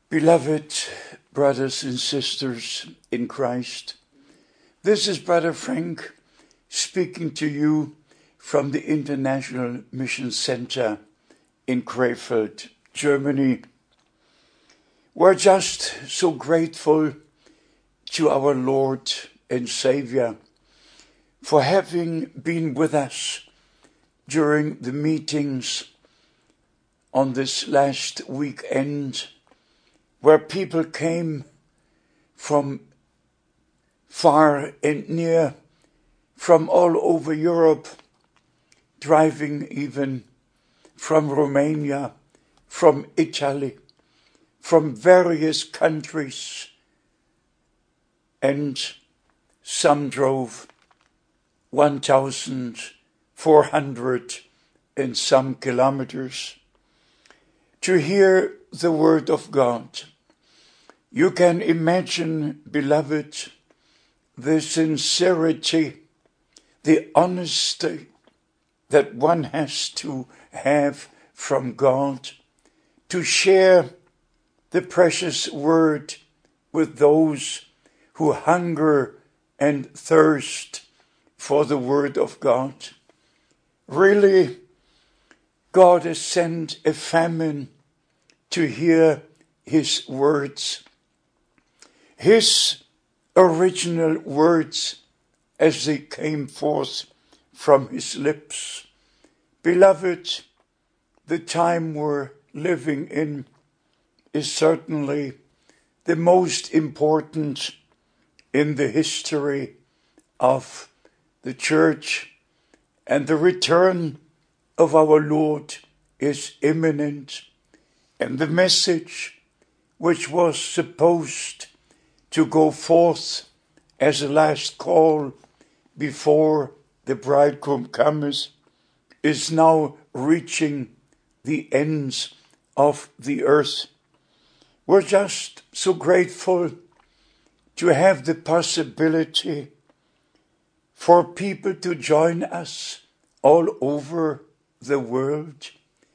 Beloved brothers and sisters in Christ, this is Brother Frank speaking to you from the International Mission Center in Krefeld, Germany. We're just so grateful to our Lord and Savior for having been with us during the meetings on this last weekend, where people came from far and near, from all over Europe, driving even from Romania, from Italy, from various countries, and some drove 1,400 and some kilometers to hear the word of God. You can imagine, beloved, the sincerity, the honesty that one has to have from God to share the precious word with those who hunger and thirst for the word of God. Really, God has sent a famine to hear his words, his original words as they came forth from his lips. Beloved, the time we're living in is certainly the most important in the history of the church, and the return of our Lord is imminent, and the message which was supposed to go forth as a last call before the bridegroom comes is now reaching the ends of the earth. We're just so grateful to have the possibility for people to join us all over the world,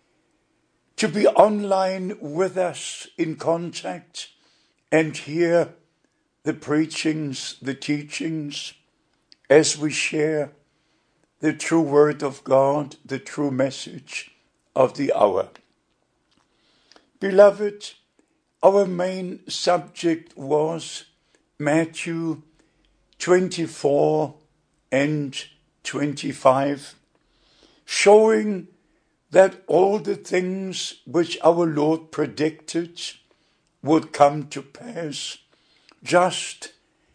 to be online with us in contact and hear the preachings, the teachings, as we share the true word of God, the true message of the hour. Beloved, our main subject was Matthew 24 and 25, showing that all the things which our Lord predicted would come to pass just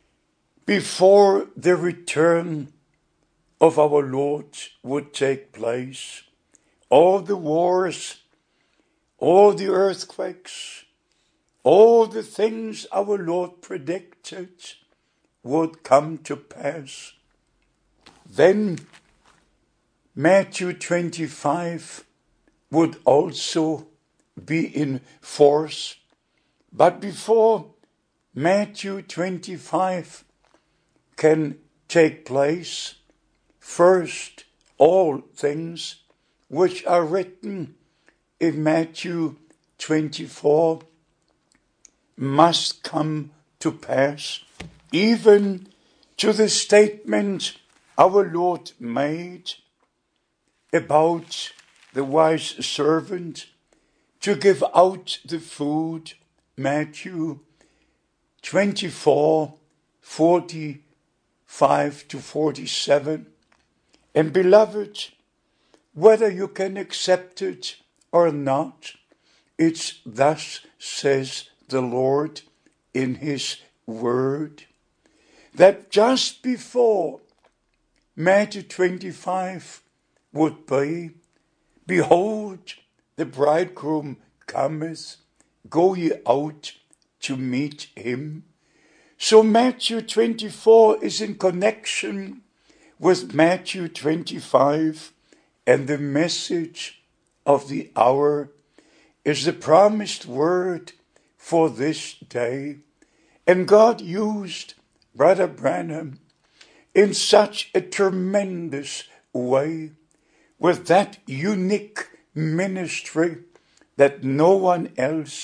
before the return of our Lord would take place. All the wars, all the earthquakes, all the things our Lord predicted would come to pass. Then Matthew 25 would also be in force. But before Matthew 25 can take place, first, all things which are written in Matthew 24 must come to pass, even to the statement our Lord made about the wise servant to give out the food, Matthew 24, 45 to 47. And beloved, whether you can accept it or not, it's thus says the Lord in his word, that just before Matthew 25 would be, behold, the bridegroom cometh, go ye out to meet him. So Matthew 24 is in connection with Matthew 25, and the message of the hour is the promised word for this day. And God used Brother Branham in such a tremendous way, with that unique ministry that no one else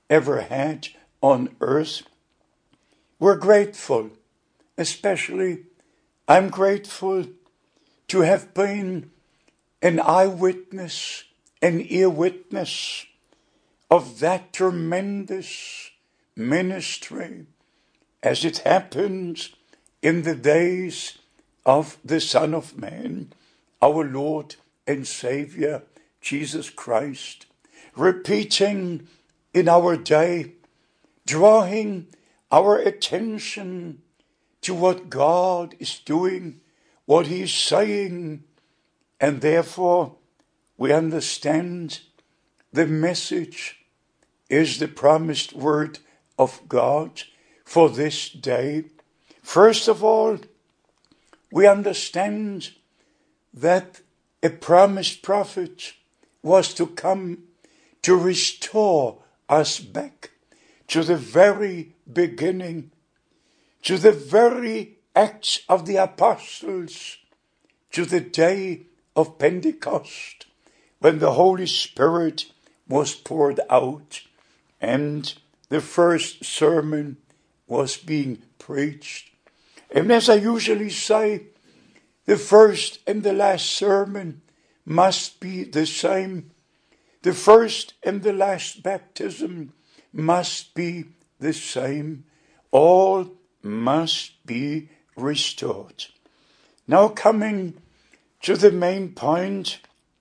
ever had on earth. We're grateful, especially I'm grateful to have been an eyewitness, an ear witness of that tremendous ministry as it happened in the days of the Son of Man, our Lord and Savior, Jesus Christ, repeating in our day, drawing our attention to what God is doing, what He is saying, and therefore we understand the message is the promised word of God for this day. First of all, we understand that a promised prophet was to come to restore us back to the very beginning, to the very Acts of the Apostles, to the day of Pentecost, when the Holy Spirit was poured out and the first sermon was being preached. And as I usually say, the first and the last sermon must be the same. The first and the last baptism must be the same. All must be restored. Now coming to the main point,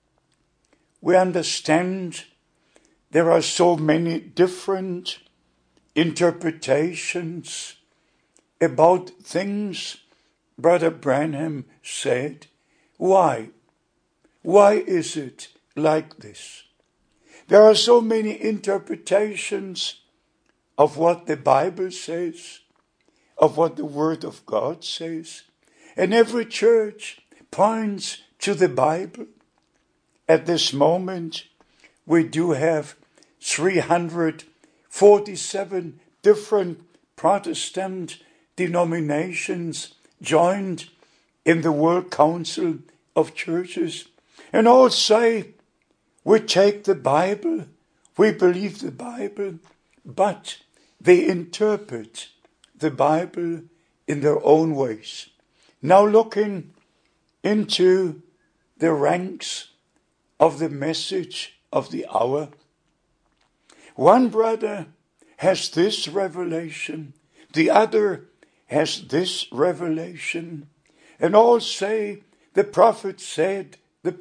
we understand there are so many different interpretations about things Brother Branham said. Why? Why is it like this? There are so many interpretations of what the Bible says, of what the Word of God says, and every church points to the Bible. At this moment, we do have 347 different Protestant denominations joined in the World Council of Churches, and all say, we take the Bible, we believe the Bible, but they interpret the Bible in their own ways. Now looking into the ranks of the message of the hour, one brother has this revelation, the other has this revelation, and all say, the prophet said,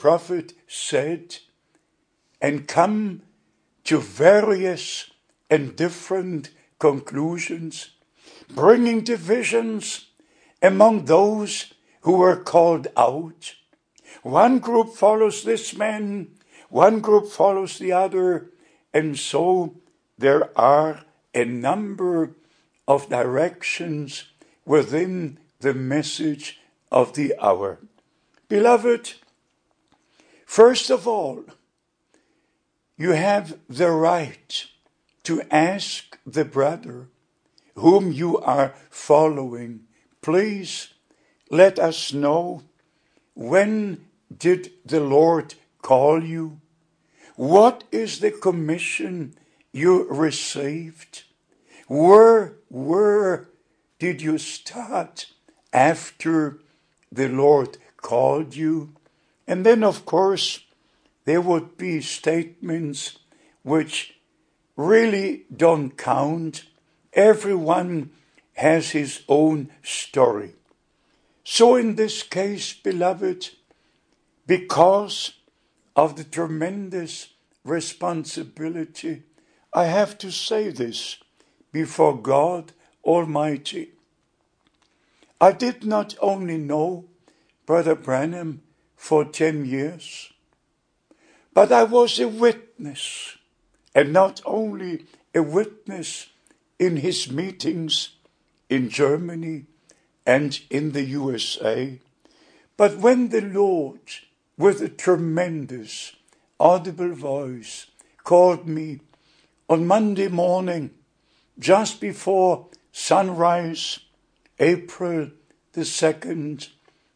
and come to various and different conclusions, bringing divisions among those who were called out. One group follows this man, one group follows the other, and so there are a number of directions within the message of the hour. Beloved, first of all, you have the right to ask the brother whom you are following, please let us know, when did the Lord call you? What is the commission you received? Where did you start after the Lord called you? And then, of course, there would be statements which really don't count. Everyone has his own story. So in this case, beloved, because of the tremendous responsibility, I have to say this before God Almighty. I did not only know Brother Branham for 10 years, but I was a witness, and not only a witness in his meetings in Germany and in the USA, but when the Lord, with a tremendous audible voice, called me on Monday morning, just before sunrise, April the 2nd,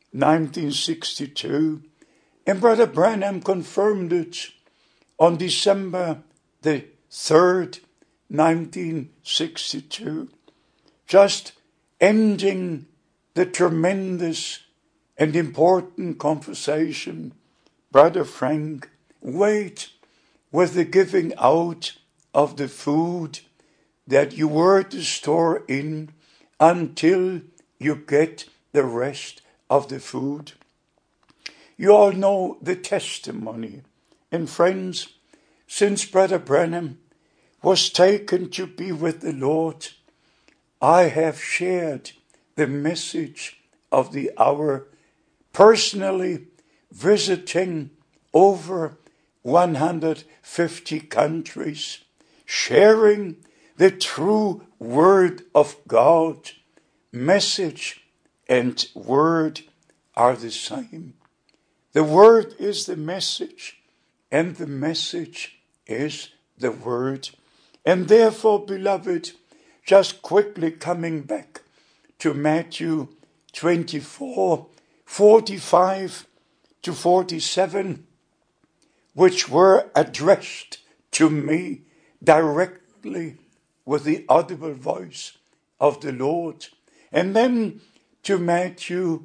1962, and Brother Branham confirmed it on December the 3rd, 1962, just ending the tremendous and important conversation, Brother Frank, wait with the giving out of the food that you were to store in until you get the rest of the food. You all know the testimony. And friends, since Brother Branham was taken to be with the Lord, I have shared the message of the hour, personally visiting over 150 countries, sharing the true Word of God. Message and word are the same. The Word is the message, and the message is the Word. And therefore, beloved, just quickly coming back to Matthew 24, 45 to 47, which were addressed to me directly with the audible voice of the Lord. And then to Matthew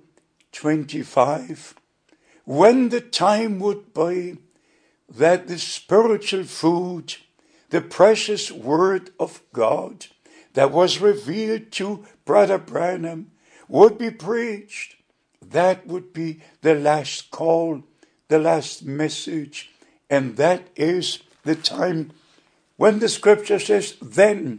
25, when the time would be that the spiritual food, the precious Word of God that was revealed to Brother Branham would be preached, that would be the last call, the last message, and that is the time when the scripture says, then,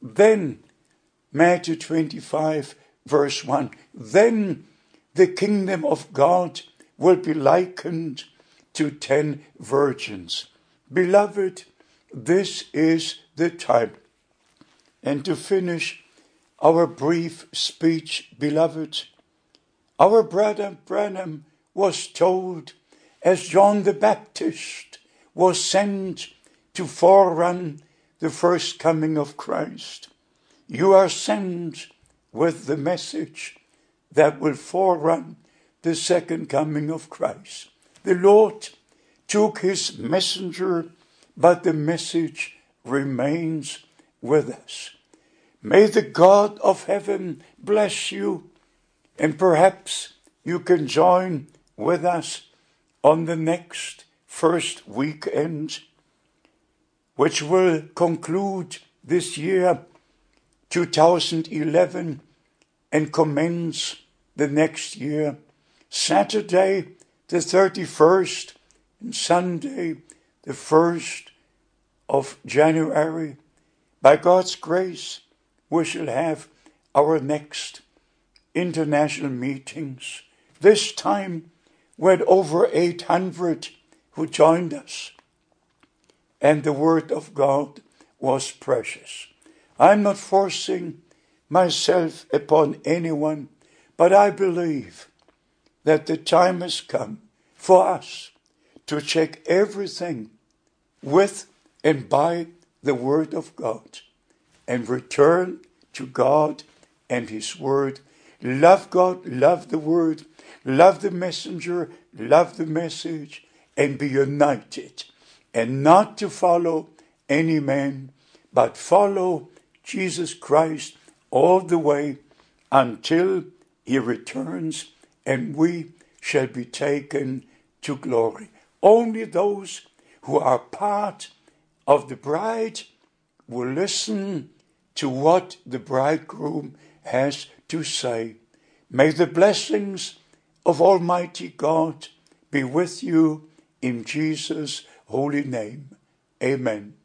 Matthew 25, verse 1, then the kingdom of God will be likened to 10 virgins. Beloved, this is the time. And to finish our brief speech, beloved, our Brother Branham was told, as John the Baptist was sent to forerun the first coming of Christ, you are sent with the message that will forerun the second coming of Christ. The Lord took his messenger, but the message remains with us. May the God of heaven bless you, and perhaps you can join with us on the next first weekend, which will conclude this year 2011 and commence the next year, Saturday the 31st and Sunday the 1st of January. By God's grace, we shall have our next international meetings. This time we had over 800 who joined us, and the Word of God was precious. I'm not forcing myself upon anyone, but I believe that the time has come for us to check everything with and by the Word of God and return to God and His Word. Love God, love the Word, love the messenger, love the message, and be united. And not to follow any man, but follow Jesus Christ all the way until He returns and we shall be taken to glory. Only those who are part of the bride will listen to what the bridegroom has to say. May the blessings of Almighty God be with you in Jesus' holy name. Amen.